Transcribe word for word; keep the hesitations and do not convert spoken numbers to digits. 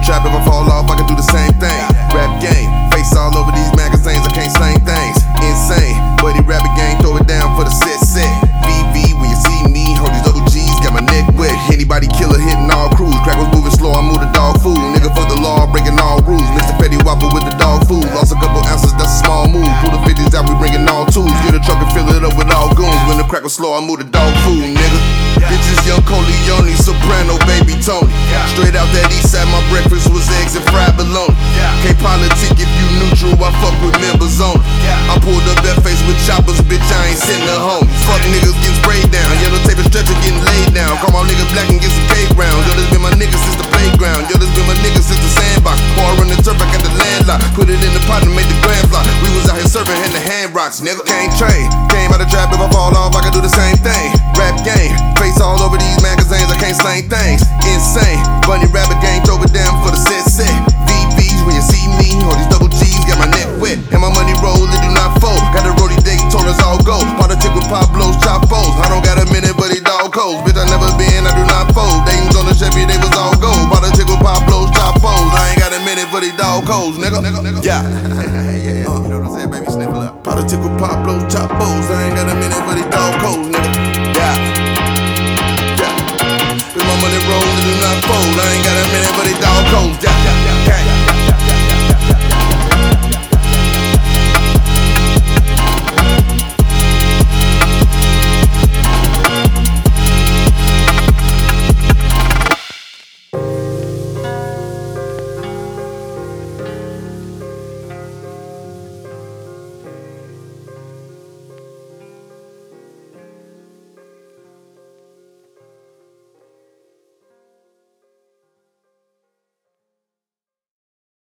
trap, if I fall off, I can do the same thing. Rap game, face all over these magazines, I can't slang things. Insane, buddy rapping gang, throw it down for the set set. B V, when you see me, hold these double G's, got my neck wet. Anybody killer hitting all crews, crack was moving slow, I move the dog food. Nigga fuck the law, breaking all rules. Mister Petty Whopper with the dog food, lost a couple ounces, that's a small move. Pull the fifties out, we bringing all tools. Get a truck and fill it up with all goons. When the crack was slow, I move the dog food, nigga. Bitches, young Coleone, soprano, baby Tony. Straight out that east side, my breakfast was eggs and fried bologna. Can't politic if you neutral, I fuck with members on. I pulled up that face with choppers, bitch, I ain't sitting at home. Fuck niggas getting sprayed down, yellow tape and stretcher getting laid down. Come on, nigga black and get some cake rounds. Yo, this been my nigga since the playground. Yo, this been my nigga since the sandbox. Before I run the turf, I got the landlock. Put it in the pot and made the grand block. We was out here serving, had the hand rocks, nigga. Can't train, came out the trap, if I fall off, I can do the same thing. Rap game, face all over these magazines, I can't slang things. Insane, bunny rabbit gang, throw it down for the set set. V Vs, when you see me, all these double G's, got my neck wet. And my money roll, it do not fold. Got a roadie Daytonas all go. Politic with Pablo's, Chapos. I don't got a minute, but he dog codes. Bitch, I never been, I do not fold. Dayton's on the Chevy, they was all gold. Politic with Pablo's, Chapos. I ain't got a minute, but he dog codes, nigga. Yeah. You know what I'm saying, baby?